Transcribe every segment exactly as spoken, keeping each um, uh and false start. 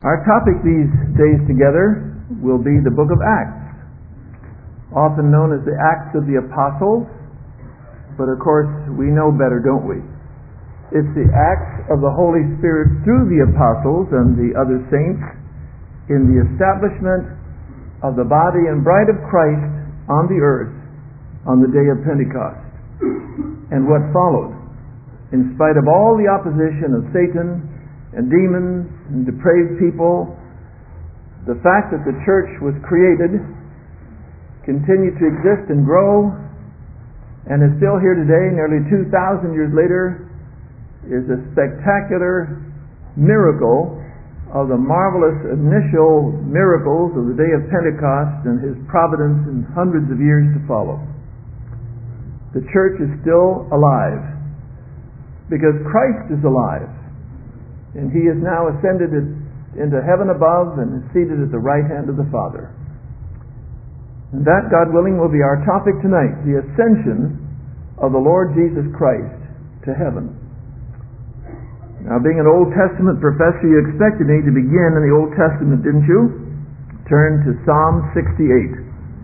Our topic these days together will be the book of Acts, often known as the Acts of the Apostles, but of course we know better, don't we? It's the acts of the Holy Spirit through the apostles and the other saints in the establishment of the body and bride of Christ on the earth on the day of Pentecost. And what followed, in spite of all the opposition of Satan and demons and depraved people, the fact that the church was created, continued to exist and grow, and is still here today, nearly two thousand years later, is a spectacular miracle of the marvelous initial miracles of the day of Pentecost and His providence in hundreds of years to follow. The church is still alive because Christ is alive. And He is now ascended into heaven above and is seated at the right hand of the Father. And that, God willing, will be our topic tonight, the ascension of the Lord Jesus Christ to heaven. Now, being an Old Testament professor, you expected me to begin in the Old Testament, didn't you? Turn to Psalm sixty-eight.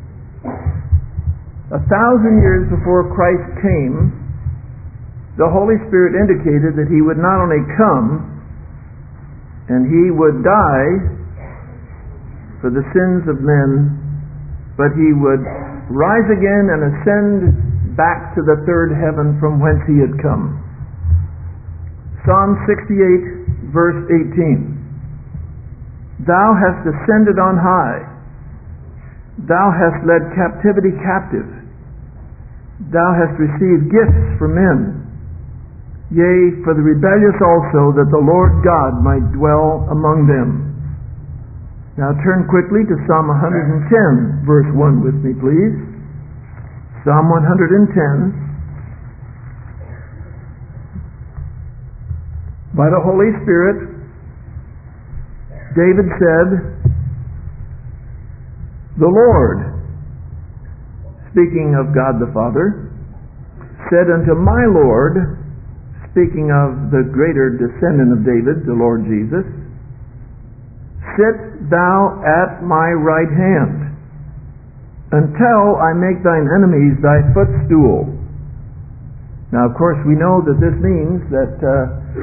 A thousand years before Christ came, the Holy Spirit indicated that He would not only come, and He would die for the sins of men, but He would rise again and ascend back to the third heaven from whence He had come. Psalm sixty-eight, verse eighteen. Thou hast ascended on high. Thou hast led captivity captive. Thou hast received gifts from men. Yea, for the rebellious also, that the Lord God might dwell among them. Now turn quickly to Psalm one hundred ten, verse one with me, please. Psalm one hundred ten. By the Holy Spirit, David said, the Lord, speaking of God the Father, said unto my Lord, speaking of the greater descendant of David, the Lord Jesus, sit thou at my right hand, until I make thine enemies thy footstool. Now, of course, we know that this means that uh,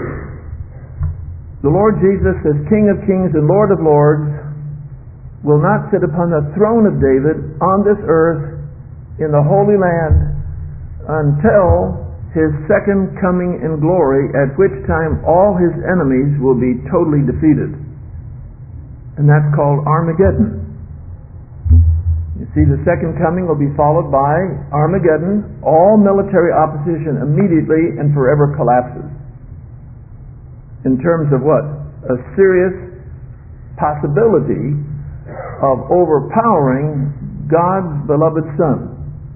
the Lord Jesus, as King of kings and Lord of lords, will not sit upon the throne of David on this earth in the Holy Land until His second coming in glory, at which time all His enemies will be totally defeated. And that's called Armageddon. You see, the second coming will be followed by Armageddon. All military opposition immediately and forever collapses. In terms of what? A serious possibility of overpowering God's beloved Son.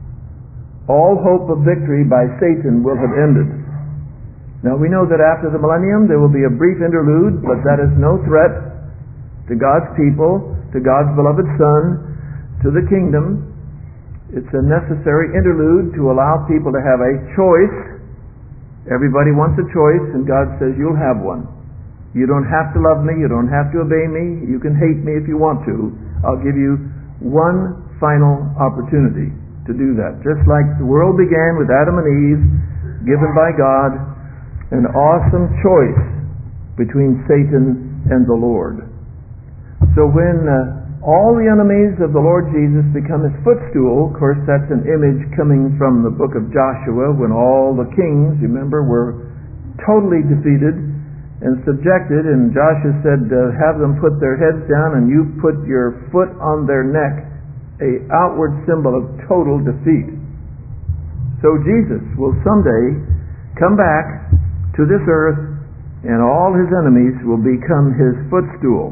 All hope of victory by Satan will have ended. Now we know that after the millennium there will be a brief interlude, but that is no threat to God's people, to God's beloved Son, to the kingdom. It's a necessary interlude to allow people to have a choice. Everybody wants a choice, and God says you'll have one. You don't have to love me, you don't have to obey me, you can hate me if you want to. I'll give you one final opportunity to do that. Just like the world began with Adam and Eve, given by God, an awesome choice between Satan and the Lord. So when uh, all the enemies of the Lord Jesus become His footstool, of course that's an image coming from the book of Joshua, when all the kings, remember, were totally defeated and subjected, and Joshua said, uh, have them put their heads down and you put your foot on their neck, a outward symbol of total defeat. So Jesus will someday come back to this earth and all His enemies will become His footstool.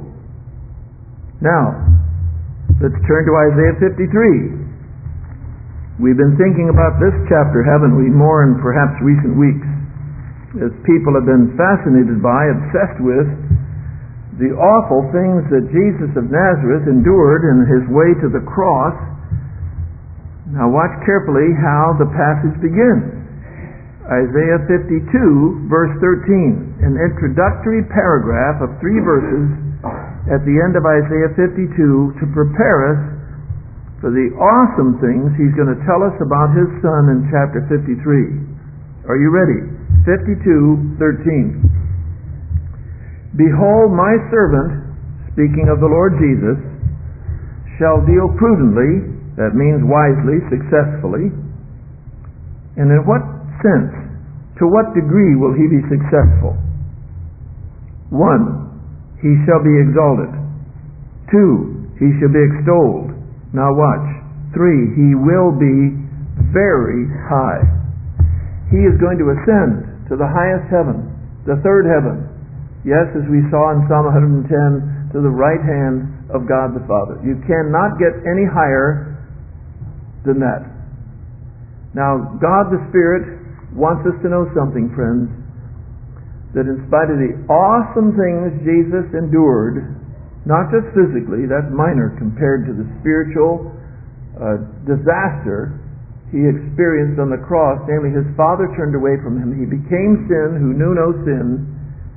Now, let's turn to Isaiah fifty-three. We've been thinking about this chapter, haven't we, more in perhaps recent weeks, as people have been fascinated by, obsessed with, the awful things that Jesus of Nazareth endured in His way to the cross. Now watch carefully how the passage begins. Isaiah fifty-two, verse thirteen, an introductory paragraph of three verses at the end of Isaiah fifty-two to prepare us for the awesome things He's going to tell us about His Son in chapter fifty-three. Are you ready? fifty-two thirteen. Behold, my servant, speaking of the Lord Jesus, shall deal prudently, that means wisely, successfully. And in what sense, to what degree will He be successful? One, He shall be exalted. Two, He shall be extolled. Now watch. Three, He will be very high. He is going to ascend to the highest heaven, the third heaven. Yes, as we saw in Psalm one hundred ten, to the right hand of God the Father. You cannot get any higher than that. Now, God the Spirit wants us to know something, friends, that in spite of the awesome things Jesus endured, not just physically, that's minor compared to the spiritual uh, disaster He experienced on the cross, namely His Father turned away from Him. He became sin who knew no sin.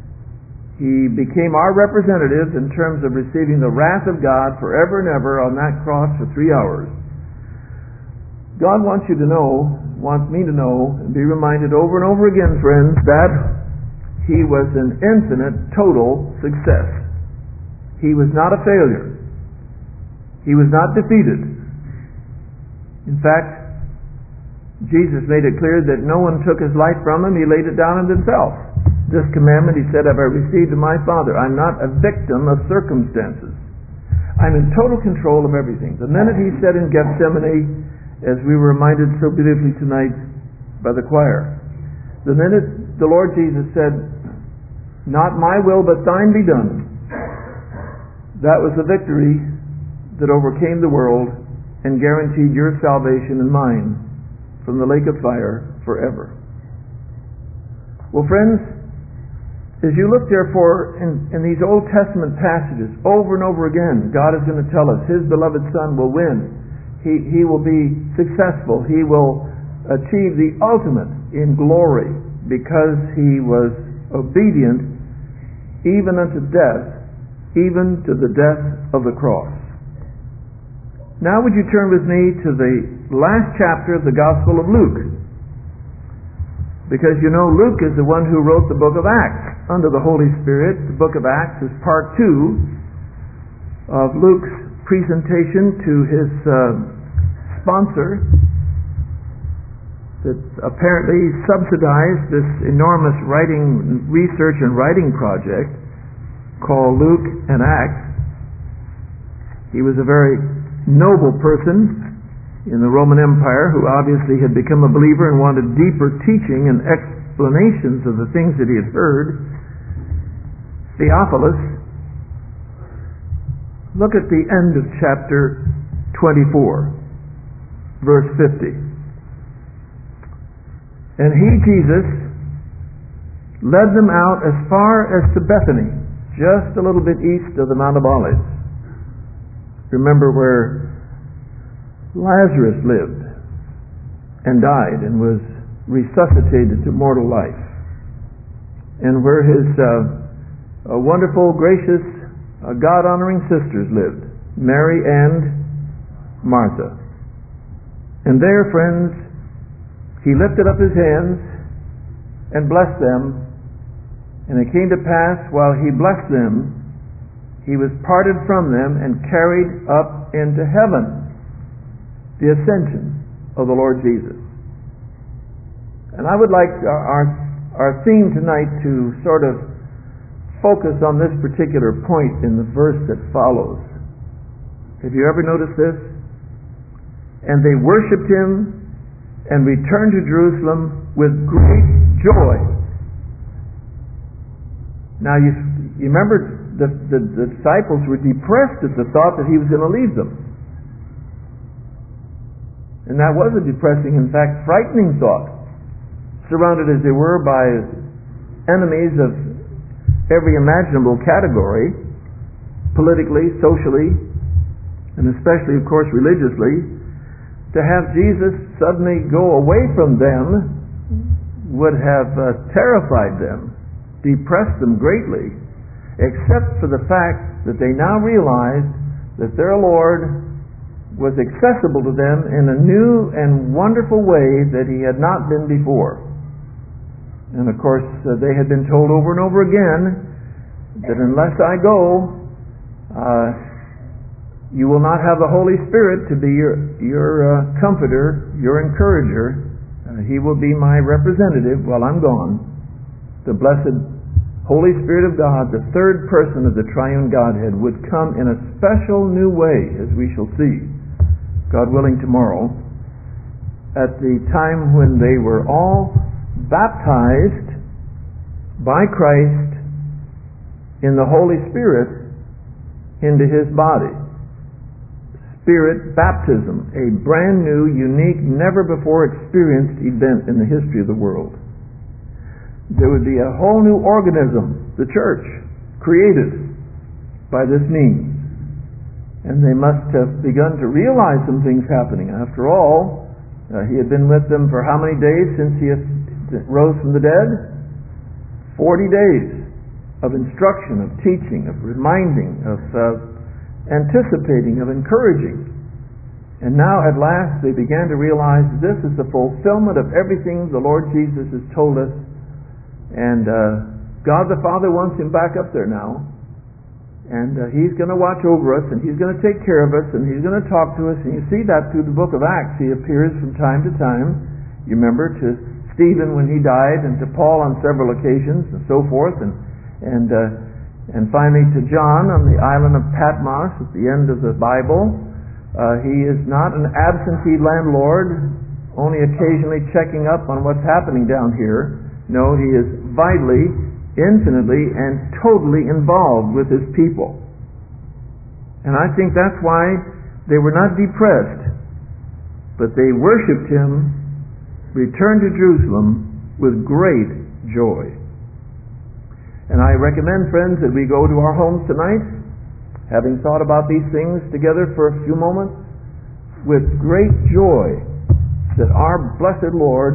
He became our representative in terms of receiving the wrath of God forever and ever on that cross for three hours. God wants you to know, wants me to know, and be reminded over and over again, friends, that He was an infinite, total success. He was not a failure. He was not defeated. In fact, Jesus made it clear that no one took His life from Him. He laid it down on Himself. This commandment, He said, have I received of my Father. I'm not a victim of circumstances. I'm in total control of everything. The minute He said in Gethsemane, as we were reminded so beautifully tonight by the choir, the minute the Lord Jesus said, not my will but thine be done, that was the victory that overcame the world and guaranteed your salvation and mine from the lake of fire forever. Well, friends, as you look therefore in, in these Old Testament passages over and over again, God is going to tell us His beloved Son will win. He, he will be successful. He will achieve the ultimate in glory because He was obedient even unto death, even to the death of the cross. Now would you turn with me to the last chapter of the Gospel of Luke? Because you know Luke is the one who wrote the book of Acts under the Holy Spirit. The book of Acts is part two of Luke's presentation to his uh, sponsor that apparently subsidized this enormous writing, research and writing project called Luke and Acts. He was a very noble person in the Roman Empire who obviously had become a believer and wanted deeper teaching and explanations of the things that he had heard. Theophilus. Look at the end of chapter twenty-four, verse fifty. And he, Jesus, led them out as far as to Bethany, just a little bit east of the Mount of Olives. Remember where Lazarus lived and died and was resuscitated to mortal life, and where his uh, wonderful, gracious, uh, God-honoring sisters lived, Mary and Martha. And there, friends, he lifted up his hands and blessed them, and it came to pass while he blessed them, he was parted from them and carried up into heaven. The ascension of the Lord Jesus. And I would like our, our theme tonight to sort of focus on this particular point in the verse that follows. Have you ever noticed this? And they worshipped Him and returned to Jerusalem with great joy. Now you, you remember the, the, the disciples were depressed at the thought that He was going to leave them. And that was a depressing, in fact, frightening thought. Surrounded as they were by enemies of every imaginable category, politically, socially, and especially, of course, religiously, to have Jesus suddenly go away from them would have uh, terrified them, depressed them greatly. except for the fact that they now realized that their Lord was accessible to them in a new and wonderful way that he had not been before. And of course, uh, they had been told over and over again that unless I go, uh, you will not have the Holy Spirit to be your, your uh, comforter, your encourager. Uh, he will be my representative while I'm gone. The blessed Holy Spirit of God, the third person of the triune Godhead, would come in a special new way, as we shall see, God willing, tomorrow, at the time when they were all baptized by Christ in the Holy Spirit into His body. Spirit baptism, a brand new, unique, never before experienced event in the history of the world. There would be a whole new organism, the church, created by this means. And they must have begun to realize some things happening. After all, uh, he had been with them for how many days since he rose from the dead? Forty days of instruction, of teaching, of reminding, of uh, anticipating, of encouraging. And now at last they began to realize this is the fulfillment of everything the Lord Jesus has told us. And uh, God the Father wants him back up there now. And uh, he's going to watch over us, and he's going to take care of us, and he's going to talk to us. And you see that through the book of Acts. He appears from time to time. You remember to Stephen when he died, and to Paul on several occasions, and so forth. And and uh, and finally to John on the island of Patmos at the end of the Bible. Uh, he is not an absentee landlord, only occasionally checking up on what's happening down here. No, he is vitally, infinitely, and totally involved with his people. And I think that's why they were not depressed, but they worshipped him, returned to Jerusalem with great joy. And I recommend, friends, that we go to our homes tonight, having thought about these things together for a few moments, with great joy that our blessed Lord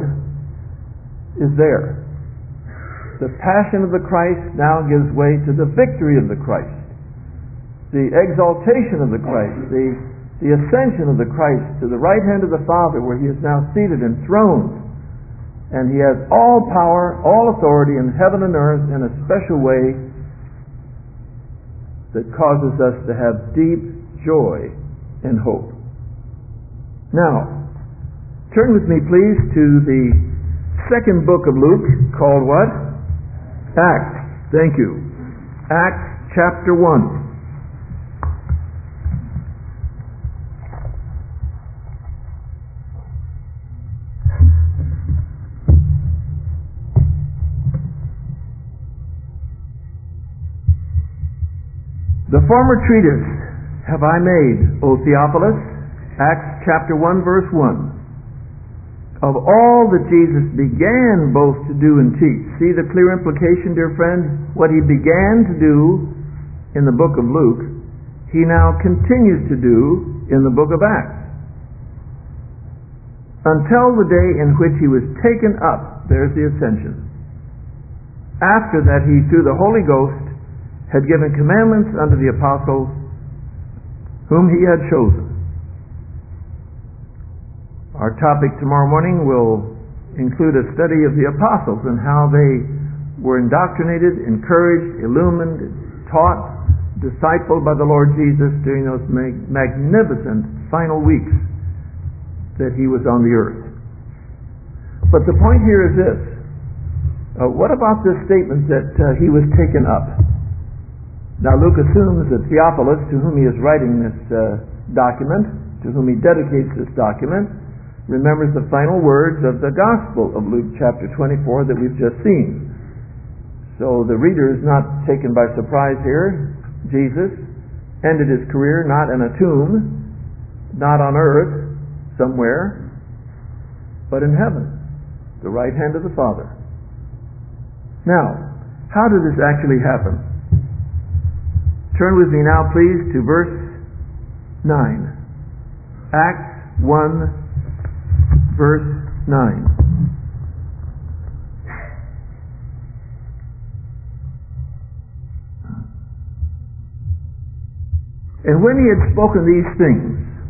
is there. The passion of the Christ now gives way to the victory of the Christ, the exaltation of the Christ, the, the ascension of the Christ to the right hand of the Father, where he is now seated enthroned. And he has all power, all authority in heaven and earth in a special way that causes us to have deep joy and hope. Now, turn with me please to the second book of Luke, called what? Acts. Thank you. Acts chapter one. The former treatise have I made, O Theophilus, Acts chapter one, verse one, of all that Jesus began both to do and teach. See the clear implication, dear friends? What he began to do in the book of Luke, he now continues to do in the book of Acts. Until the day in which he was taken up, there's the ascension. After that, he, through the Holy Ghost, had given commandments unto the apostles whom he had chosen. Our topic tomorrow morning will include a study of the apostles and how they were indoctrinated, encouraged, illumined, taught, discipled by the Lord Jesus during those mag- magnificent final weeks that he was on the earth. But the point here is this. Uh, what about this statement that uh, he was taken up? Now Luke assumes that Theophilus, to whom he is writing this uh, document, to whom he dedicates this document, remembers the final words of the Gospel of Luke chapter twenty-four that we've just seen. So the reader is not taken by surprise here. Jesus ended his career not in a tomb, not on earth somewhere, but in heaven, the right hand of the Father. Now, how did this actually happen? Turn with me now, please, to verse nine. Acts one, verse nine. And when he had spoken these things,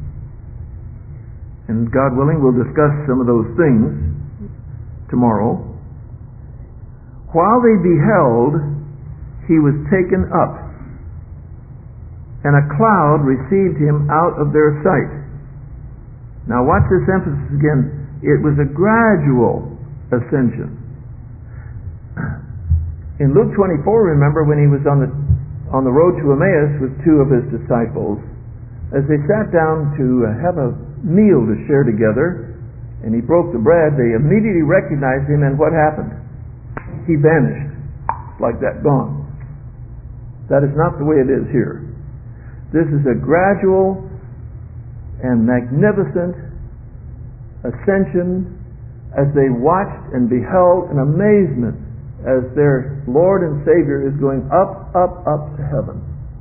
and God willing we'll discuss some of those things tomorrow, while they beheld, he was taken up, and a cloud received him out of their sight. Now watch this emphasis again. It was a gradual ascension. In Luke twenty-four, remember when he was on the on the road to Emmaus with two of his disciples, as they sat down to have a meal to share together, and he broke the bread, they immediately recognized him, and what happened? He vanished. Like that, gone. That is not the way it is here. This is a gradual and magnificent ascension as they watched and beheld in amazement as their Lord and Savior is going up, up, up to heaven.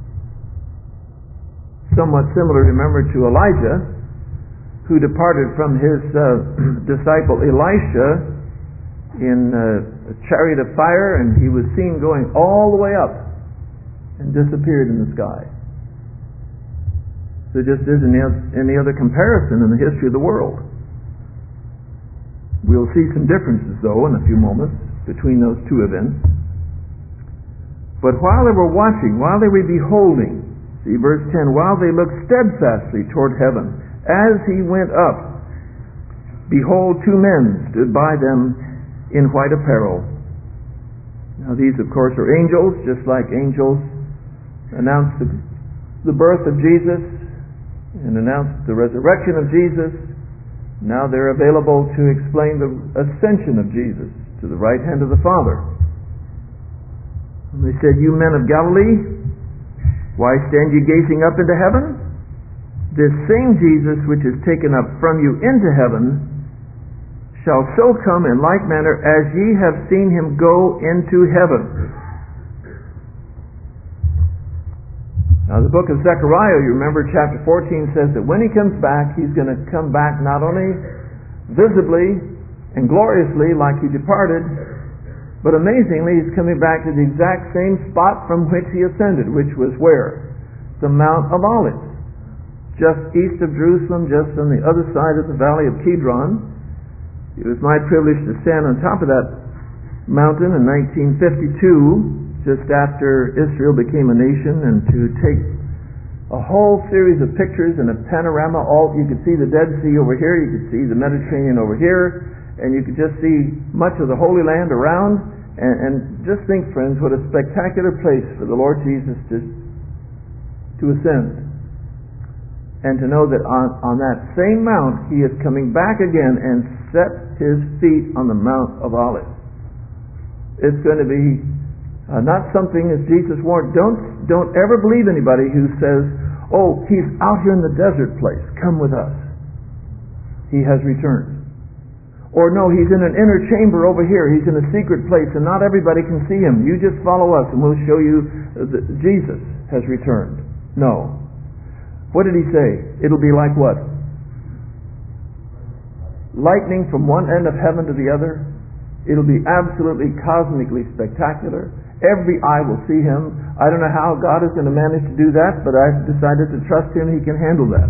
Somewhat similar, remember, to Elijah, who departed from his uh, disciple Elisha in uh, a chariot of fire, and he was seen going all the way up and disappeared in the sky. There just isn't any other comparison in the history of the world. We'll see some differences, though, in a few moments between those two events. But while they were watching, while they were beholding, see verse ten, while they looked steadfastly toward heaven, as he went up, behold, two men stood by them in white apparel. Now these, of course, are angels, just like angels announced the, the birth of Jesus and announced the resurrection of Jesus. Now they're available to explain the ascension of Jesus to the right hand of the Father. And they said, you men of Galilee, why stand ye gazing up into heaven? This same Jesus which is taken up from you into heaven shall so come in like manner as ye have seen him go into heaven. Now the book of Zechariah, you remember chapter fourteen says that when he comes back, he's going to come back not only visibly and gloriously like he departed, but amazingly he's coming back to the exact same spot from which he ascended, which was where? The Mount of Olives, just east of Jerusalem, just on the other side of the valley of Kidron. It was my privilege to stand on top of that mountain in nineteen fifty-two, just after Israel became a nation, and to take a whole series of pictures and a panorama. All you could see the Dead Sea over here, you could see the Mediterranean over here, and you could just see much of the Holy Land around. And, and just think, friends, what a spectacular place for the Lord Jesus to to ascend. And to know that on, on that same mount he is coming back again and set his feet on the Mount of Olives. It's going to be uh, not something, as Jesus warned, don't, don't ever believe anybody who says, oh, he's out here in the desert place, come with us. He has returned. Or no, he's in an inner chamber over here, he's in a secret place and not everybody can see him. You just follow us and we'll show you that Jesus has returned. No. What did he say? It'll be like what? Lightning from one end of heaven to the other. It'll be absolutely cosmically spectacular. Every eye will see him. I don't know how God is going to manage to do that, but I've decided to trust him. He can handle that.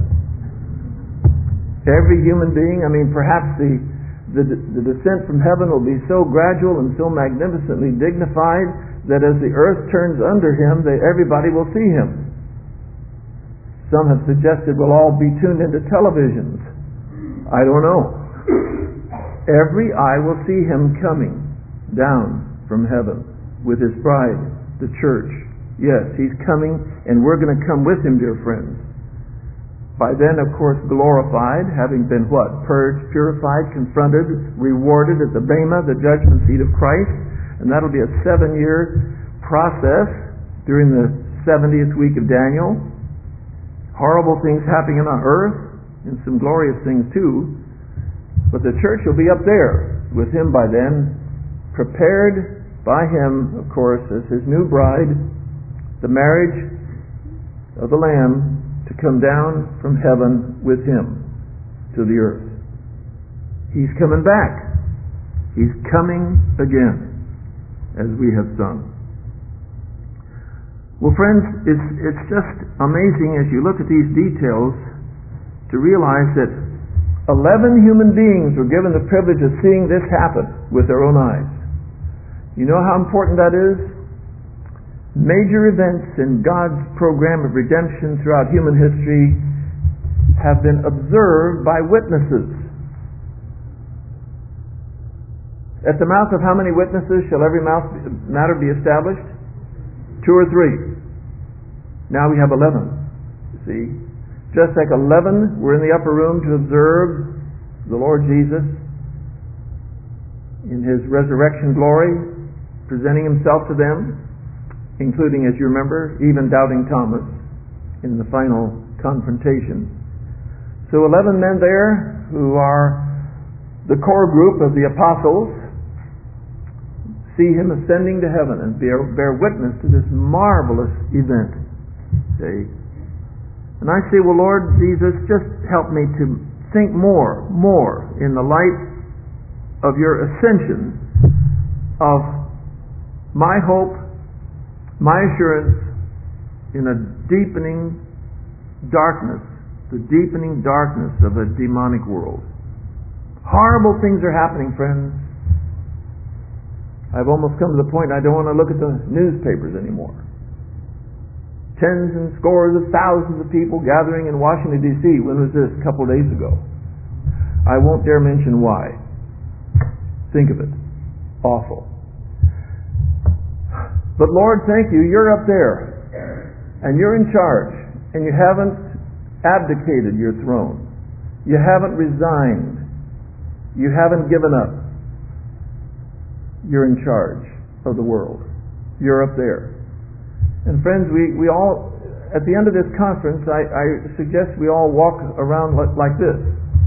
Every human being, I mean, perhaps the, the, the descent from heaven will be so gradual and so magnificently dignified that as the earth turns under him, that everybody will see him. Some have suggested we'll all be tuned into televisions. I don't know. Every eye will see him coming down from heaven with his bride, the church. Yes, he's coming, and we're going to come with him, dear friends. By then, of course, glorified, having been what? Purged, purified, confronted, rewarded at the Bema, the judgment seat of Christ. And that'll be a seven-year process during the seventieth week of Daniel. Horrible things happening on earth, and some glorious things too. But the church will be up there with him by then, prepared by him, of course, as his new bride, the marriage of the Lamb, to come down from heaven with him to the earth. He's coming back. He's coming again, as we have sung. Well, friends, it's, it's just amazing as you look at these details to realize that eleven human beings were given the privilege of seeing this happen with their own eyes. You know how important that is? Major events in God's program of redemption throughout human history have been observed by witnesses. At the mouth of how many witnesses shall every mouth matter be established? Two or three. Now we have eleven. You see? Just like eleven were in the upper room to observe the Lord Jesus in His resurrection glory, presenting Himself to them, including, as you remember, even doubting Thomas in the final confrontation. So eleven men there who are the core group of the apostles see Him ascending to heaven and bear, bear witness to this marvelous event. See? And I say, well, Lord Jesus, just help me to think more, more in the light of Your ascension of my hope, my assurance in a deepening darkness, the deepening darkness of a demonic world. Horrible things are happening, friends. I've almost come to the point I don't want to look at the newspapers anymore. Tens and scores of thousands of people gathering in Washington, D C When was this? A couple of days ago. I won't dare mention why. Think of it. Awful. But Lord, thank You, You're up there. And You're in charge. And You haven't abdicated Your throne. You haven't resigned. You haven't given up. You're in charge of the world. You're up there. And friends, we, we all, at the end of this conference, I, I suggest we all walk around like, like this.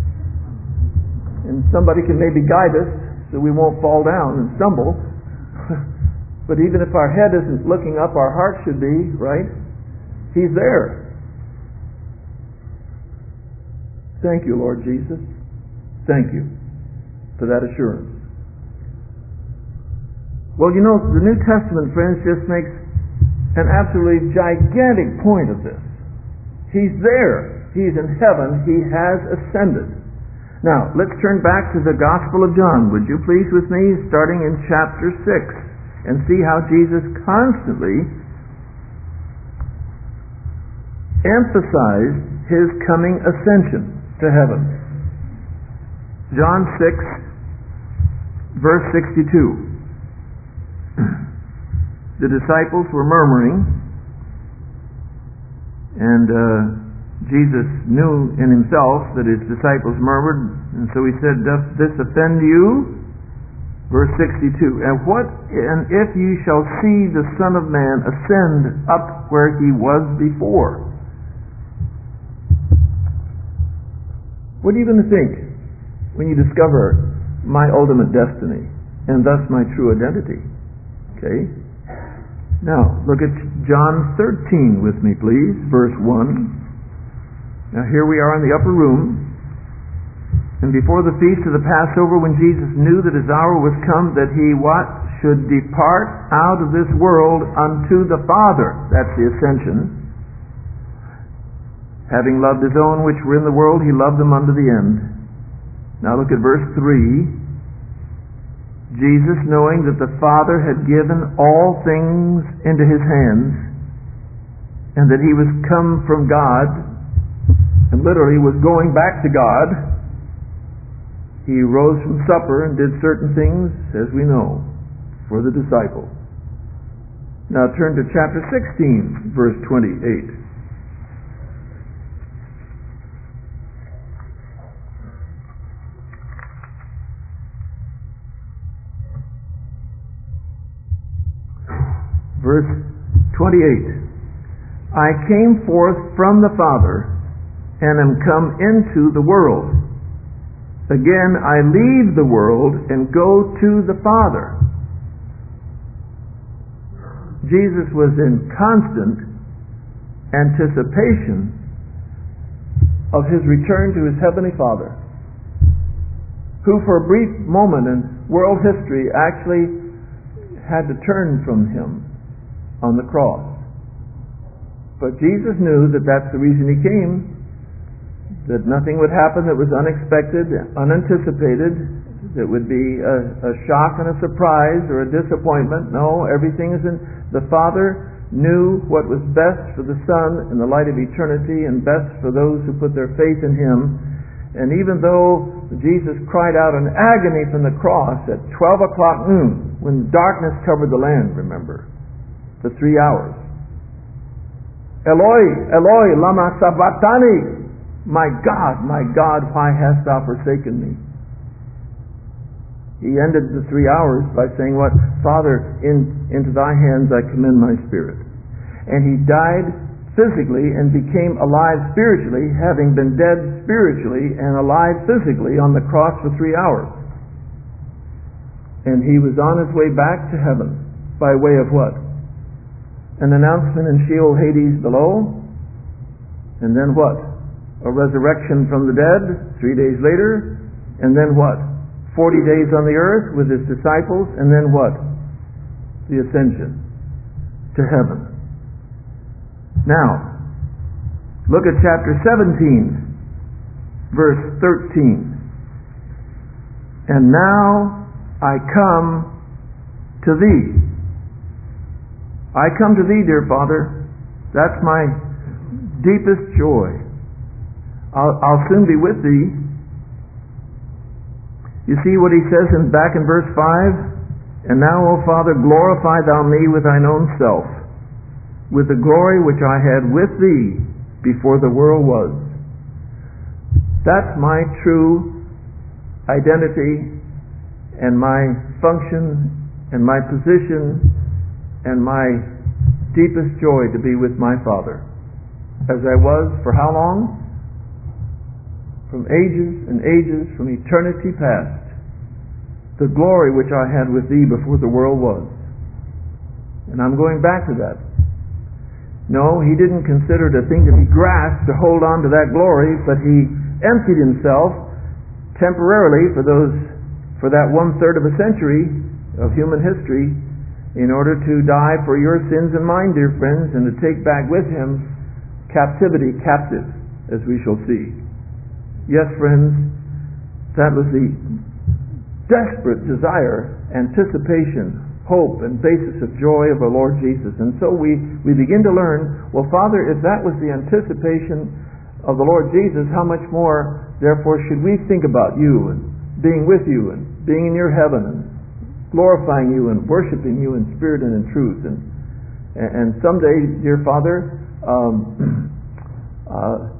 And somebody can maybe guide us so we won't fall down and stumble. But even if our head isn't looking up, our heart should be, right? He's there. Thank You, Lord Jesus. Thank You for that assurance. Well, you know, the New Testament, friends, just makes an absolutely gigantic point of this. He's there. He's in heaven. He has ascended. Now, let's turn back to the Gospel of John, would you please, with me, starting in chapter six, and see how Jesus constantly emphasized His coming ascension to heaven. John six, verse sixty-two. The disciples were murmuring, and uh, Jesus knew in Himself that His disciples murmured, and so He said, "Doth this offend you?" Verse sixty-two. And what? And if you shall see the Son of Man ascend up where He was before. What are you going to think when you discover my ultimate destiny and thus my true identity? Okay. Now, look at John thirteen with me, please, verse one. Now, here we are in the upper room, and before the feast of the Passover, when Jesus knew that His hour was come, that He, what? Should depart out of this world unto the Father. That's the ascension. Having loved His own which were in the world, He loved them unto the end. Now, look at verse three. Jesus, knowing that the Father had given all things into His hands, and that He was come from God, and literally was going back to God, He rose from supper and did certain things, as we know, for the disciples. Now turn to chapter sixteen, verse twenty-eight. Verse twenty-eight. I came forth from the Father, and am come into the world. Again I leave the world and go to the Father. Jesus was in constant anticipation of His return to His Heavenly Father, who for a brief moment in world history actually had to turn from Him on the cross. But Jesus knew that that's the reason he came, that nothing would happen that was unexpected, unanticipated, that would be a, a shock and a surprise or a disappointment. No, everything is in... The Father knew what was best for the Son in the light of eternity and best for those who put their faith in him. And even though Jesus cried out in agony from the cross at twelve o'clock noon, when darkness covered the land, remember, for three hours. Eloi, Eloi, lama sabachthani. My God, my God, why hast thou forsaken me? He ended the three hours by saying what? Father, in, into thy hands I commend my spirit. And he died physically and became alive spiritually, having been dead spiritually and alive physically on the cross for three hours. And he was on his way back to heaven by way of what? An announcement in Sheol, Hades below, and then what? A resurrection from the dead three days later, and then what? Forty days on the earth with his disciples, and then what? The ascension to heaven. Now, look at chapter seventeen, verse thirteen. And now I come to thee. I come to thee, dear Father. That's my deepest joy. I'll, I'll soon be with thee. You see what he says in, back in verse five? And now, O Father, glorify thou me with thine own self, with the glory which I had with thee before the world was. That's my true identity and my function and my position and my deepest joy to be with my Father. As I was for how long? From ages and ages, from eternity past, the glory which I had with thee before the world was. And I'm going back to that. No, he didn't consider it a thing to be grasped to hold on to that glory, but he emptied himself temporarily for those, for that one third of a century of human history, in order to die for your sins and mine, dear friends, and to take back with him captivity captive, as we shall see. Yes, friends, that was the desperate desire, anticipation, hope, and basis of joy of our Lord Jesus. And so we, we begin to learn, well, Father, if that was the anticipation of the Lord Jesus, how much more, therefore, should we think about you and being with you and being in your heaven and glorifying you and worshiping you in spirit and in truth. And, and someday, dear Father, um, uh,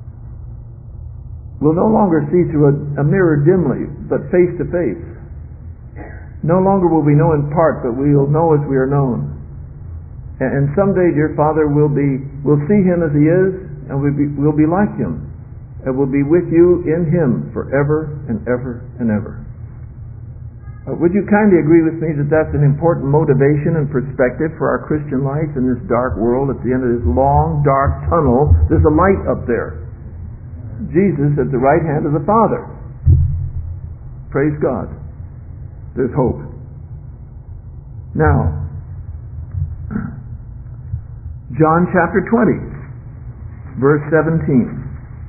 we'll no longer see through a, a mirror dimly, but face to face. No longer will we know in part, but we'll know as we are known. And, and someday, dear Father, we'll be we'll see him as he is, and we'll be, we'll be like him, and we'll be with you in him forever and ever and ever. Uh, would you kindly agree with me that that's an important motivation and perspective for our Christian life in this dark world? At the end of this long, dark tunnel, there's a light up there. Jesus at the right hand of the Father. Praise God. There's hope. Now, John chapter twenty, verse seventeen.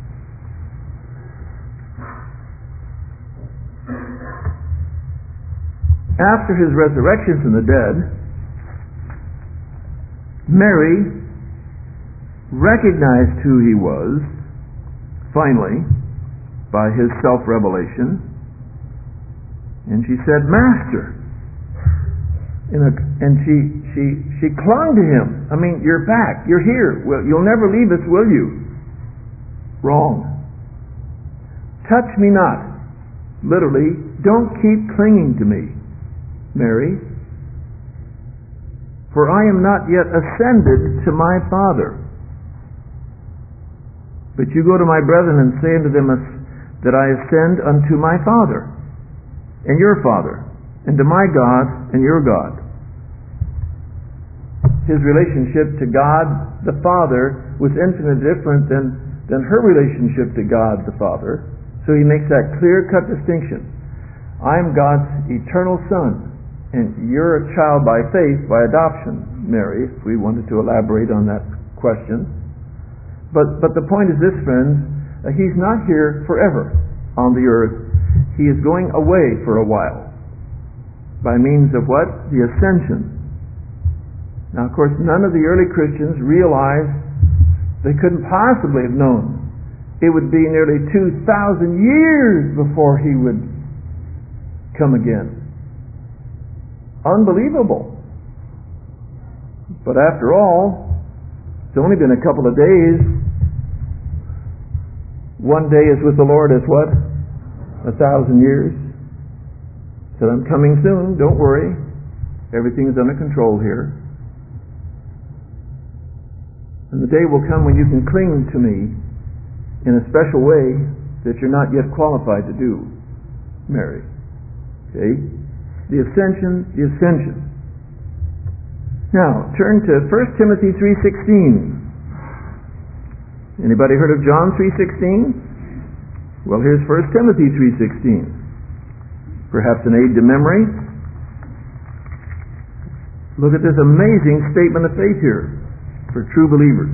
After his resurrection from the dead, Mary recognized who he was, finally, by his self-revelation, and she said, Master. And, a, and she, she, she clung to him. I mean, you're back. You're here. Well, you'll never leave us, will you? Wrong. Touch me not. Literally, don't keep clinging to me, Mary. For I am not yet ascended to my Father. But you go to my brethren and say unto them that I ascend unto my Father and your Father, and to my God and your God. His relationship to God the Father was infinitely different than, than her relationship to God the Father. So he makes that clear-cut distinction. I'm God's eternal Son, and you're a child by faith, by adoption, Mary, if we wanted to elaborate on that question. But, but the point is this, friends, uh, He's not here forever on the earth. He is going away for a while. By means of what? The ascension. Now, of course, none of the early Christians realized, they couldn't possibly have known, it would be nearly two thousand years before He would come again. Unbelievable. But after all, it's only been a couple of days. One day is with the Lord as what? A thousand years. Said, I'm coming soon, don't worry. Everything's under control here. And the day will come when you can cling to me in a special way that you're not yet qualified to do, Mary. Okay? The ascension, the ascension. Now, turn to First Timothy three sixteen. Anybody heard of John three sixteen? Well, here's First Timothy three sixteen. Perhaps an aid to memory. Look at this amazing statement of faith here for true believers.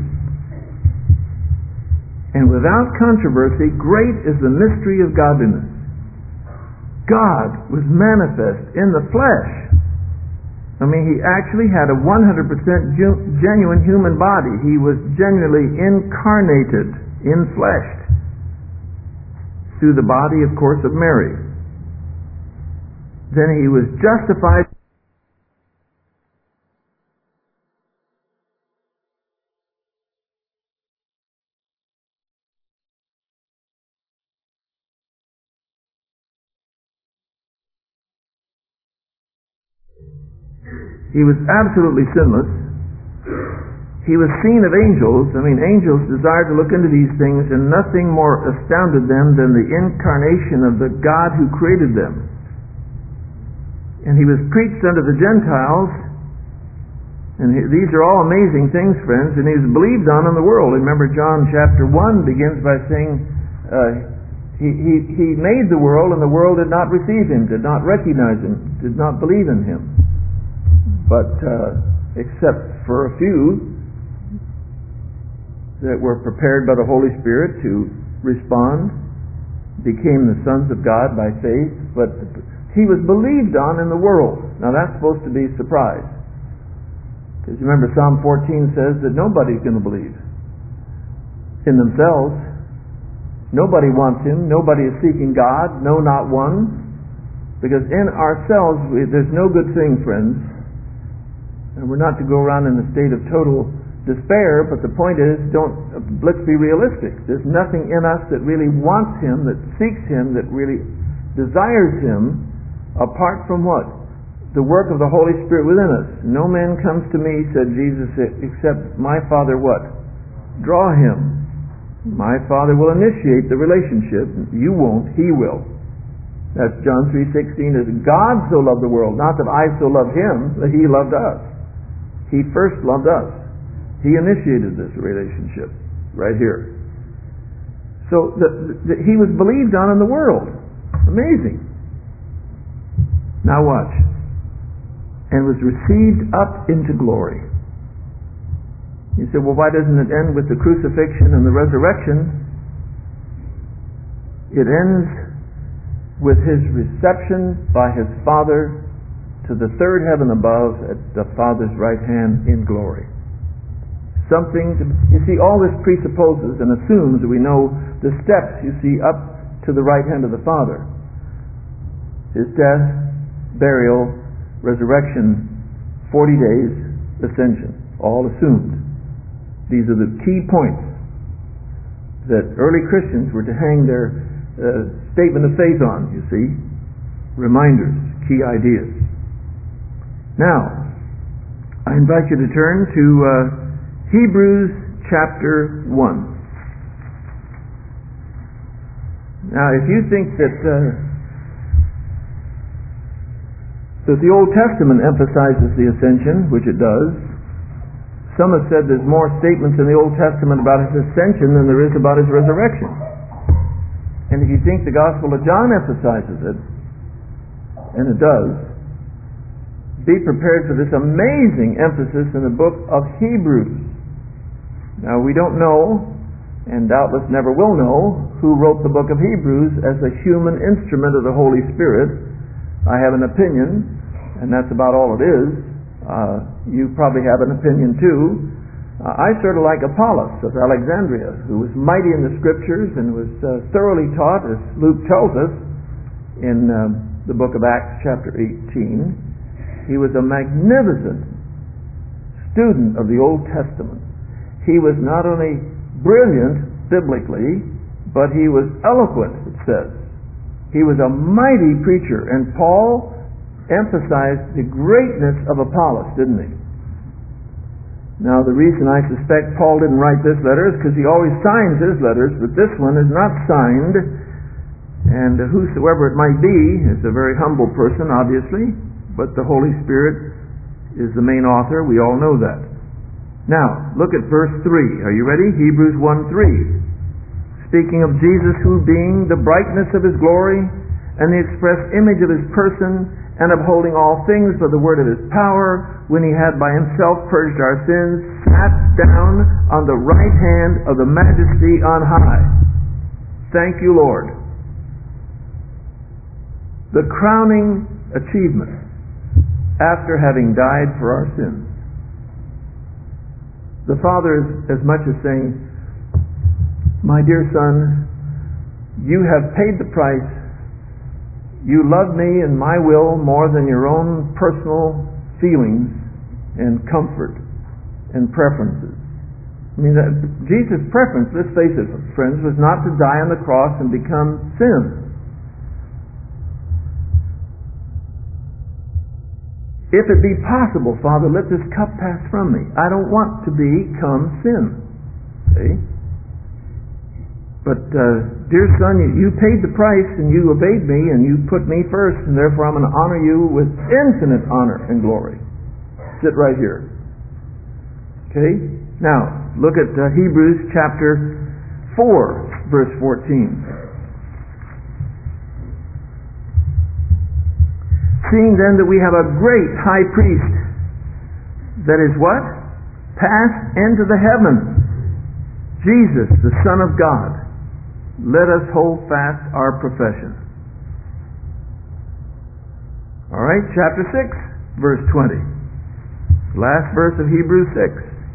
And without controversy, great is the mystery of godliness. God was manifest in the flesh. I mean, He actually had a one hundred percent genuine human body. He was genuinely incarnated, infleshed, through the body, of course, of Mary. Then He was justified. He was absolutely sinless. He was seen of angels. I mean, angels desired to look into these things, and nothing more astounded them than the incarnation of the God who created them. And He was preached unto the Gentiles, and he, these are all amazing things, friends, and He was believed on in the world. Remember, John chapter one begins by saying, uh, he, he, he made the world, and the world did not receive Him, did not recognize Him, did not believe in Him. But uh, except for a few that were prepared by the Holy Spirit to respond, became the sons of God by faith. But He was believed on in the world. Now that's supposed to be a surprise. Because remember, Psalm fourteen says that nobody's going to believe in themselves. Nobody wants Him. Nobody is seeking God. No, not one. Because in ourselves, we, there's no good thing, friends. And we're not to go around in a state of total despair, but the point is, don't let's be realistic. There's nothing in us that really wants Him, that seeks Him, that really desires Him, apart from what? The work of the Holy Spirit within us. No man comes to me, said Jesus, except my Father what? Draw him. My Father will initiate the relationship. You won't, He will. That's John three sixteen. Is God so loved the world, not that I so loved Him, that He loved us. He first loved us. He initiated this relationship right here. So the, the, He was believed on in the world. Amazing. Now watch. And was received up into glory. You say, well, why doesn't it end with the crucifixion and the resurrection? It ends with His reception by His Father to the third heaven above at the Father's right hand in glory. Something to, you see, all this presupposes and assumes that we know the steps, you see, up to the right hand of the Father. His death, burial, resurrection, forty days, ascension, all assumed. These are the key points that early Christians were to hang their uh, statement of faith on, you see. Reminders, key ideas. Now, I invite you to turn to uh, Hebrews chapter one. Now, if you think that uh, that the Old Testament emphasizes the ascension, which it does, some have said there's more statements in the Old Testament about His ascension than there is about His resurrection. And if you think the Gospel of John emphasizes it, and it does, be prepared for this amazing emphasis in the book of Hebrews. Now we don't know, and doubtless never will know, who wrote the book of Hebrews as a human instrument of the Holy Spirit. I have an opinion, and that's about all it is. Uh, you probably have an opinion too. Uh, I sort of like Apollos of Alexandria, who was mighty in the Scriptures and was uh, thoroughly taught, as Luke tells us in uh, the book of Acts chapter eighteen. He was a magnificent student of the Old Testament. He was not only brilliant biblically, but he was eloquent, it says. He was a mighty preacher, and Paul emphasized the greatness of Apollos, didn't he? Now, the reason I suspect Paul didn't write this letter is because he always signs his letters, but this one is not signed, and whosoever it might be is a very humble person, obviously, but the Holy Spirit is the main author. We all know that. Now, look at verse three. Are you ready? Hebrews one three. Speaking of Jesus, who being the brightness of his glory and the express image of his person, and upholding all things by the word of his power, when he had by himself purged our sins, sat down on the right hand of the Majesty on high. Thank you, Lord. The crowning achievement after having died for our sins. The Father is as much as saying, my dear Son, you have paid the price. You love me and my will more than your own personal feelings and comfort and preferences. I mean, that, Jesus' preference, let's face it, friends, was not to die on the cross and become sin. If it be possible, Father, let this cup pass from me. I don't want to become sin. Okay? But, uh, dear Son, you, you paid the price and you obeyed me and you put me first, and therefore I'm going to honor you with infinite honor and glory. Sit right here. Okay? Now, look at uh, Hebrews chapter four, verse fourteen. Seeing then that we have a great high priest that is what? Passed into the heavens, Jesus, the Son of God, let us hold fast our profession. All right, chapter six, verse twenty. Last verse of Hebrews six.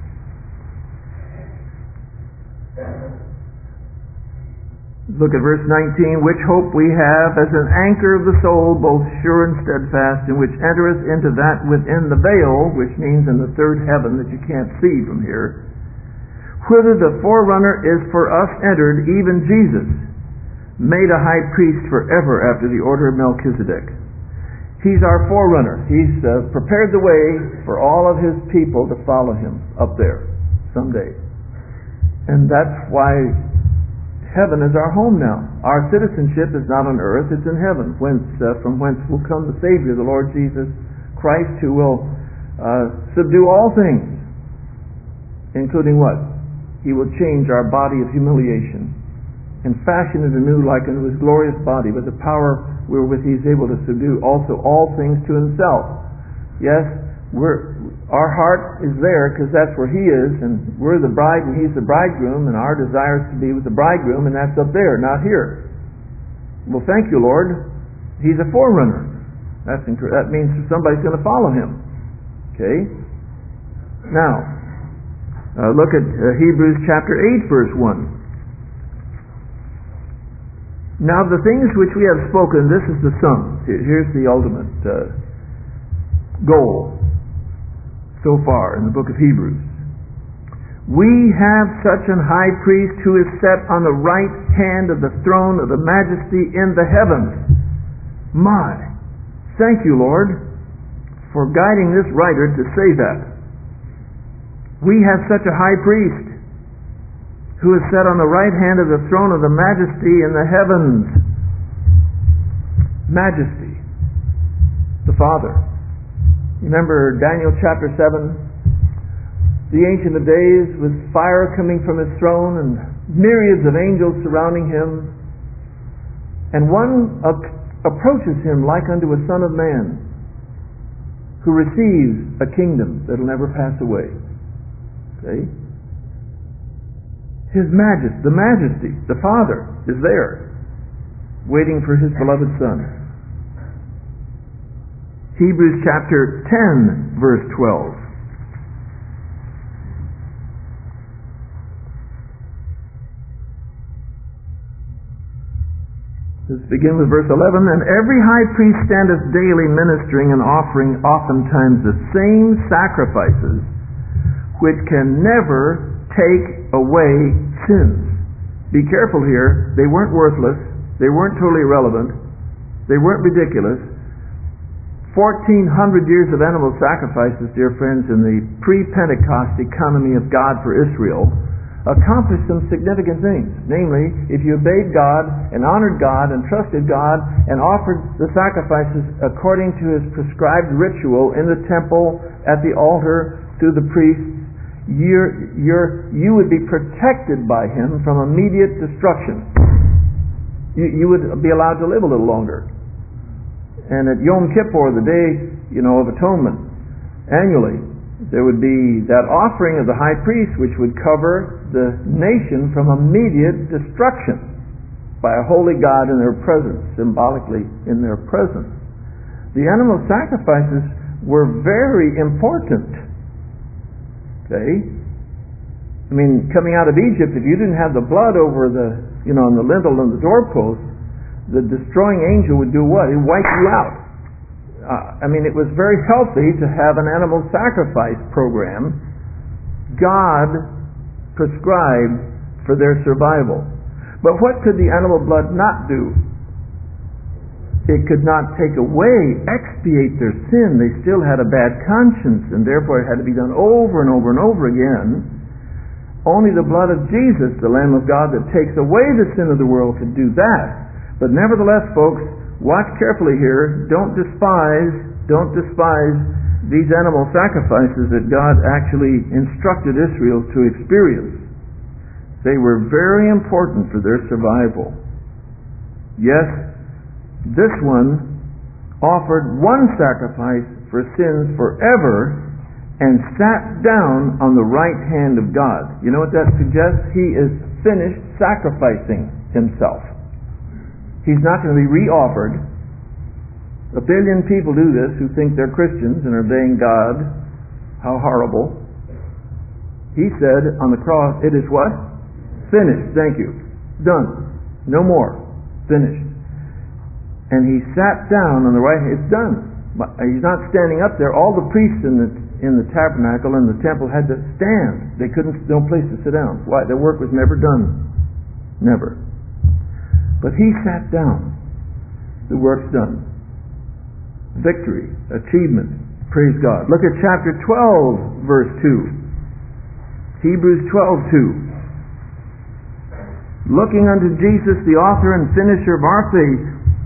Look at verse nineteen, which hope we have as an anchor of the soul, both sure and steadfast, and which entereth into that within the veil, which means in the third heaven that you can't see from here, whither the forerunner is for us entered, even Jesus, made a high priest forever after the order of Melchizedek. He's our forerunner. He's uh, prepared the way for all of his people to follow him up there someday. And that's why heaven is our home now. Our citizenship is not on earth, it's in heaven, whence, uh, from whence will come the Savior, the Lord Jesus Christ, who will uh, subdue all things, including what? He will change our body of humiliation and fashion it anew like unto his glorious body, with the power wherewith he is able to subdue also all things to himself. Yes, we're our heart is there because that's where he is, and we're the bride and he's the bridegroom, and our desire is to be with the bridegroom, and that's up there, not here. Well, thank you, Lord. He's a forerunner. That's inc- that means somebody's going to follow him. Okay? Now, uh, look at uh, Hebrews chapter eight, verse one. Now, the things which we have spoken, this is the sum. Here's the ultimate uh, goal so far in the book of Hebrews. We have such an high priest who is set on the right hand of the throne of the Majesty in the heavens. My, thank you, Lord, for guiding this writer to say that. We have such a high priest who is set on the right hand of the throne of the Majesty in the heavens. Majesty, the Father. Remember Daniel chapter seven? The Ancient of Days, with fire coming from his throne and myriads of angels surrounding him. And one uh, approaches him like unto a son of man, who receives a kingdom that will never pass away. Okay? His majesty, the majesty, the Father is there, waiting for His beloved Son. Hebrews chapter ten, verse twelve. Let's begin with verse eleven. And every high priest standeth daily ministering and offering oftentimes the same sacrifices, which can never take away sins. Be careful here. They weren't worthless. They weren't totally irrelevant. They weren't ridiculous. fourteen hundred years of animal sacrifices, dear friends, in the pre-Pentecost economy of God for Israel accomplished some significant things. Namely, if you obeyed God and honored God and trusted God and offered the sacrifices according to His prescribed ritual in the temple, at the altar, through the priests, you're, you're, you would be protected by Him from immediate destruction. You, you would be allowed to live a little longer. And at Yom Kippur, the day, you know, of atonement, annually, there would be that offering of the high priest, which would cover the nation from immediate destruction by a holy God in their presence, symbolically in their presence. The animal sacrifices were very important. Okay? I mean, coming out of Egypt, if you didn't have the blood over the, you know, on the lintel and the doorpost, the destroying angel would do what? He'd wipe you out. Uh, I mean, it was very healthy to have an animal sacrifice program God prescribed for their survival. But what could the animal blood not do? It could not take away, expiate their sin. They still had a bad conscience, and therefore it had to be done over and over and over again. Only the blood of Jesus, the Lamb of God that takes away the sin of the world, could do that. But nevertheless, folks, watch carefully here. Don't despise, don't despise these animal sacrifices that God actually instructed Israel to experience. They were very important for their survival. Yes, this one offered one sacrifice for sins forever and sat down on the right hand of God. You know what that suggests? He is finished sacrificing Himself. He's not going to be re-offered. A billion people do this who think they're Christians and are obeying God. How horrible. He said on the cross, it is what? Finished. Thank you. Done. No more. Finished. And He sat down on the right hand. It's done. He's not standing up there. All the priests in the in the tabernacle and the temple had to stand. They couldn't, no place to sit down. Why? Their work was never done. Never. But He sat down. The work's done. Victory, achievement, praise God. Look at chapter twelve, verse two. Hebrews twelve, two. Looking unto Jesus, the author and finisher of our faith,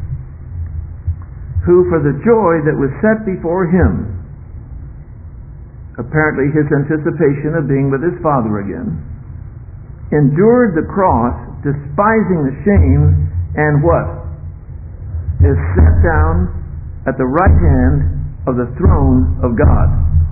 who for the joy that was set before Him, apparently His anticipation of being with His Father again, endured the cross, despising the shame, and what? Is set down at the right hand of the throne of God.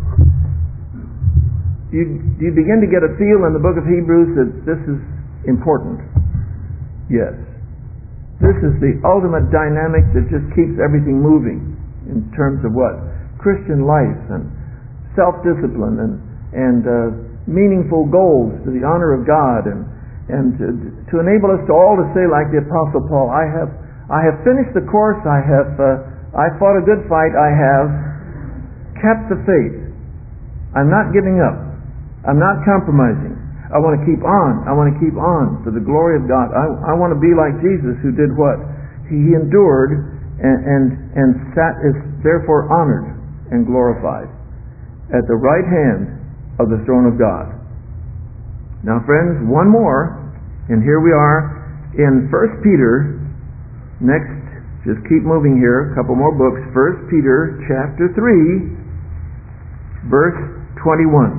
Do you, do you begin to get a feel in the book of Hebrews that this is important? Yes. This is the ultimate dynamic that just keeps everything moving in terms of what? Christian life and self-discipline and, and uh, meaningful goals to the honor of God, and, and to, to enable us to all to say like the Apostle Paul, I have, I have finished the course, I have uh, I fought a good fight. I have kept the faith. I'm not giving up. I'm not compromising. I want to keep on. I want to keep on for the glory of God. I, I want to be like Jesus, who did what? He, he endured and, and, and sat, is therefore honored and glorified at the right hand of the throne of God. Now, friends, one more, and here we are in First Peter, next. Just keep moving here. A couple more books. First Peter chapter three, verse twenty-one.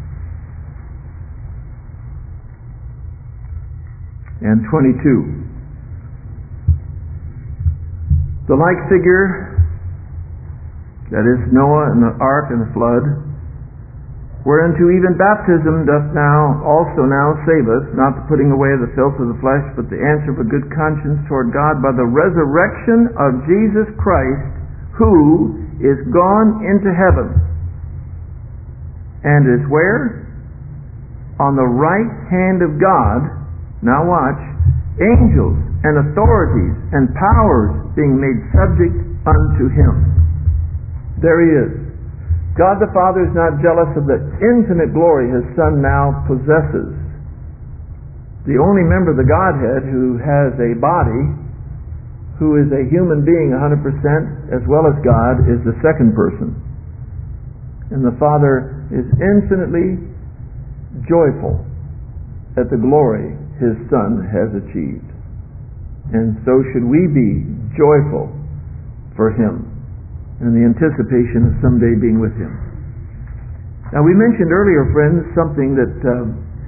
And twenty-two. The like figure, that is Noah and the ark and the flood, Whereunto even baptism doth now also now save us, not the putting away of the filth of the flesh, but the answer of a good conscience toward God by the resurrection of Jesus Christ, who is gone into heaven, and is where? On the right hand of God. Now watch. Angels and authorities and powers being made subject unto him. There he is. God the Father is not jealous of the infinite glory his Son now possesses. The only member of the Godhead who has a body, who is a human being one hundred percent as well as God, is the second person. And the Father is infinitely joyful at the glory his Son has achieved. And so should we be joyful for him, and the anticipation of someday being with him. Now, we mentioned earlier, friends, something that uh,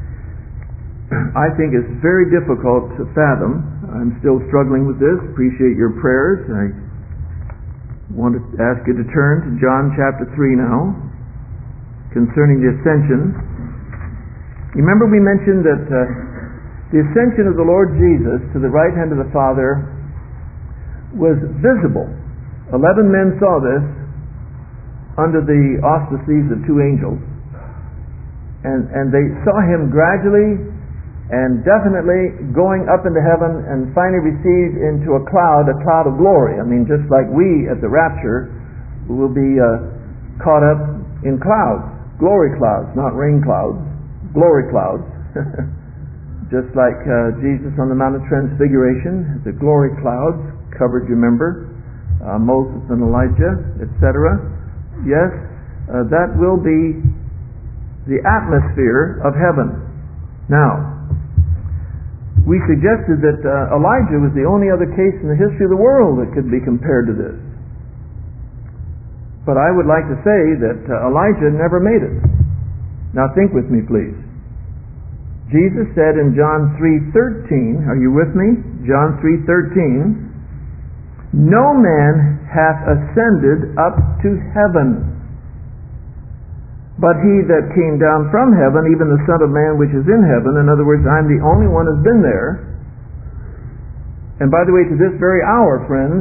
I think is very difficult to fathom. I'm still struggling with this. Appreciate your prayers. I want to ask you to turn to John chapter three now, concerning the ascension. You remember we mentioned that uh, the ascension of the Lord Jesus to the right hand of the Father was visible. Eleven men saw this under the auspices of two angels, and, and they saw him gradually and definitely going up into heaven and finally received into a cloud, a cloud of glory. I mean, just like we at the rapture will be uh, caught up in clouds, glory clouds, not rain clouds, glory clouds. Just like uh, Jesus on the Mount of Transfiguration, the glory clouds covered, you remember, Uh, Moses and Elijah, et cetera. Yes, uh, that will be the atmosphere of heaven. Now, we suggested that uh, Elijah was the only other case in the history of the world that could be compared to this. But I would like to say that uh, Elijah never made it. Now think with me, please. Jesus said in John three thirteen, are you with me? John three thirteen, no man hath ascended up to heaven, but he that came down from heaven, even the Son of Man which is in heaven. In other words, I'm the only one who's been there. And by the way, to this very hour, friends,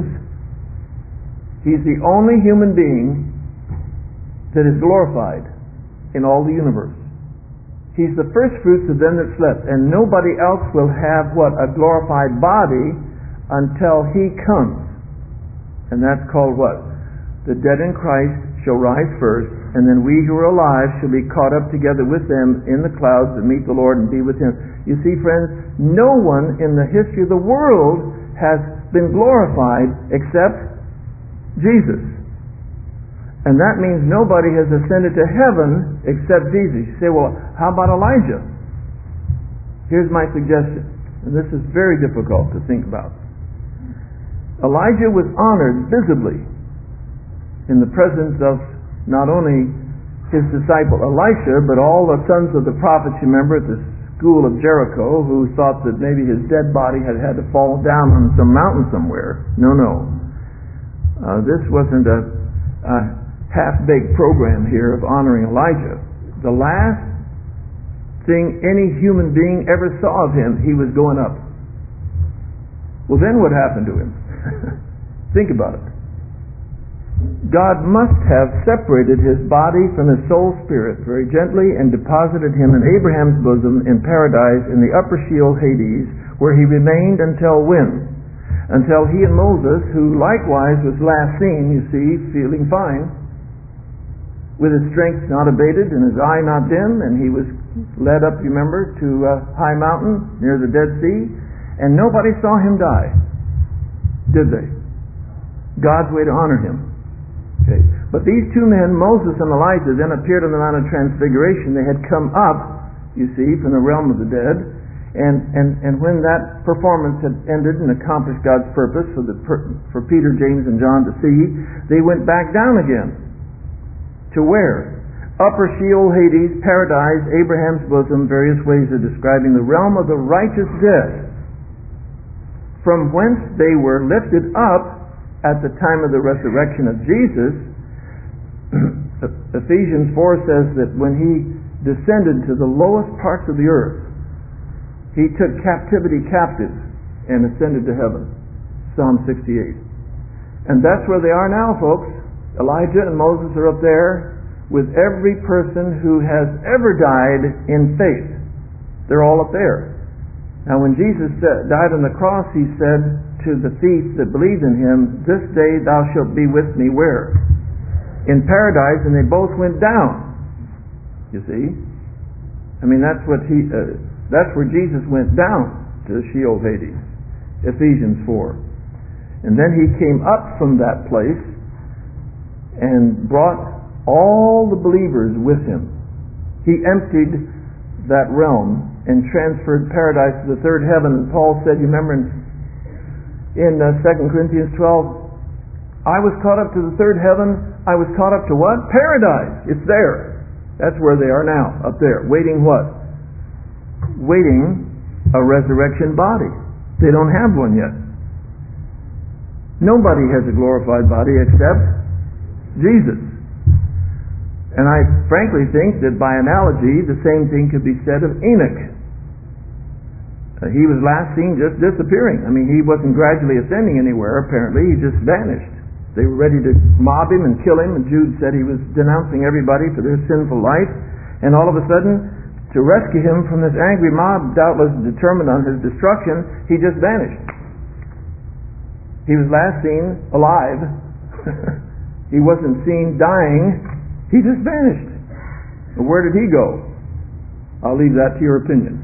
he's the only human being that is glorified in all the universe. He's the first fruits of them that slept, and nobody else will have what? A glorified body until he comes. And that's called what? The dead in Christ shall rise first, and then we who are alive shall be caught up together with them in the clouds and meet the Lord and be with him. You see, friends, no one in the history of the world has been glorified except Jesus. And that means nobody has ascended to heaven except Jesus. You say, well, how about Elijah? Here's my suggestion, and this is very difficult to think about. Elijah was honored visibly in the presence of not only his disciple Elisha, but all the sons of the prophets, you remember, at the school of Jericho, who thought that maybe his dead body had had to fall down on some mountain somewhere. No, no. Uh, this wasn't a, a half-baked program here of honoring Elijah. The last thing any human being ever saw of him, he was going up. Well, then what happened to him? Think about it. God must have separated his body from his soul spirit very gently and deposited him in Abraham's bosom in paradise in the upper Sheol, Hades, where he remained until when? Until he and Moses, who likewise was last seen, you see, feeling fine, with his strength not abated and his eye not dim, and he was led up, you remember, to a high mountain near the Dead Sea, and nobody saw him die. Did they? God's way to honor him. Okay. But these two men, Moses and Elijah, then appeared on the Mount of Transfiguration. They had come up, you see, from the realm of the dead. And, and, and when that performance had ended and accomplished God's purpose for, the, for Peter, James, and John to see, they went back down again. To where? Upper Sheol, Hades, paradise, Abraham's bosom, various ways of describing the realm of the righteous dead, from whence they were lifted up at the time of the resurrection of Jesus Ephesians four says that when he descended to the lowest parts of the earth, he took captivity captive and ascended to heaven. Psalm sixty-eight. And that's where they are now, folks. Elijah and Moses are up there with every person who has ever died in faith. They're all up there. Now when Jesus died on the cross, he said to the thief that believed in him, "This day thou shalt be with me," where? In paradise, and they both went down. You see? I mean, that's what he, uh, that's where Jesus went down, to Sheol, Hades. Ephesians four. And then he came up from that place and brought all the believers with him. He emptied that realm and transferred paradise to the third heaven. And Paul said, you remember in, in uh, Second Corinthians twelve, I was caught up to the third heaven. I was caught up to what? Paradise. It's there. That's where they are now, up there. Waiting what? Waiting a resurrection body. They don't have one yet. Nobody has a glorified body except Jesus. And I frankly think that by analogy, the same thing could be said of Enoch. Uh, he was last seen just disappearing. I mean, he wasn't gradually ascending anywhere, apparently. He just vanished. They were ready to mob him and kill him, and Jude said he was denouncing everybody for their sinful life. And all of a sudden, to rescue him from this angry mob, doubtless determined on his destruction, he just vanished. He was last seen alive. He wasn't seen dying. He just vanished. Where did he go? I'll leave that to your opinion.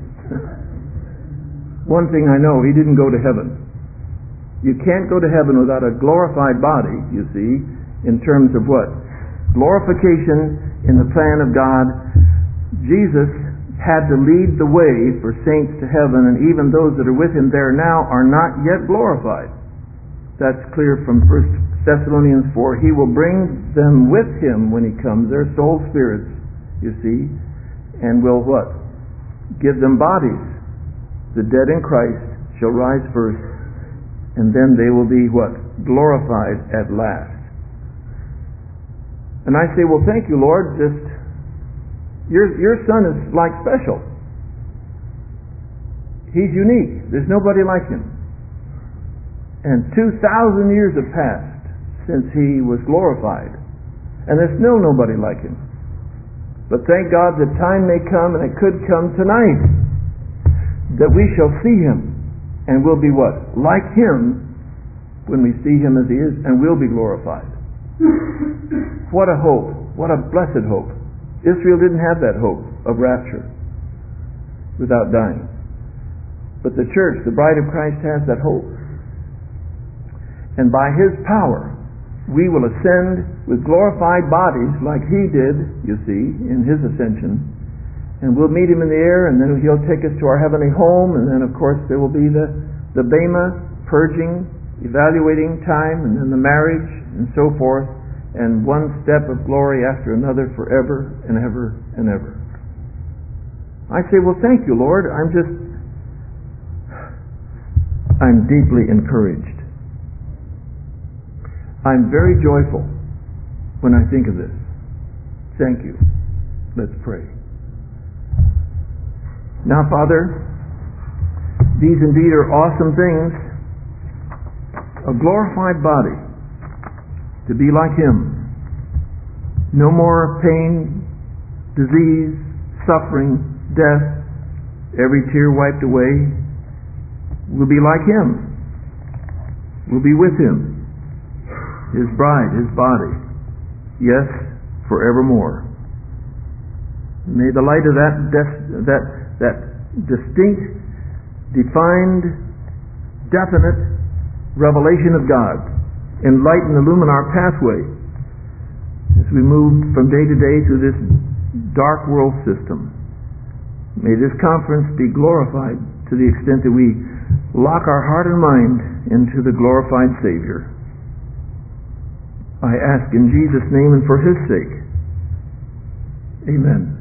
One thing I know, he didn't go to heaven. You can't go to heaven without a glorified body, you see, in terms of what? Glorification in the plan of God. Jesus had to lead the way for saints to heaven, and even those that are with him there now are not yet glorified. That's clear from First Thessalonians four. He will bring them with him when he comes, their soul spirits, you see, and will what? Give them bodies. The dead in Christ shall rise first, and then they will be what? Glorified at last. And I say, well, thank you, Lord. Just your your son is like special. He's unique. There's nobody like him. And two thousand years have passed since he was glorified, and there's still nobody like him. But thank God the time may come, and it could come tonight, that we shall see him. And we'll be what? Like him when we see him as he is, and we'll be glorified. What a hope. What a blessed hope. Israel didn't have that hope of rapture without dying. But the church, the bride of Christ, has that hope. And by his power, we will ascend with glorified bodies like he did, you see, in his ascension. And we'll meet him in the air, and then he'll take us to our heavenly home, and then of course there will be the, the Bema, purging, evaluating time, and then the marriage, and so forth, and one step of glory after another forever and ever and ever. I say, well, thank you, Lord. I'm just, I'm deeply encouraged. I'm very joyful when I think of this. Thank you. Let's pray. Now, Father, these indeed are awesome things. A glorified body, to be like him. No more pain, disease, suffering, death, every tear wiped away. We'll be like him. We'll be with him, his bride, his body. Yes, forevermore. May the light of that des- that that distinct, defined, definite revelation of God enlighten, illumine our pathway as we move from day to day through this dark world system. May this conference be glorified to the extent that we lock our heart and mind into the glorified Savior. I ask in Jesus' name and for his sake. Amen.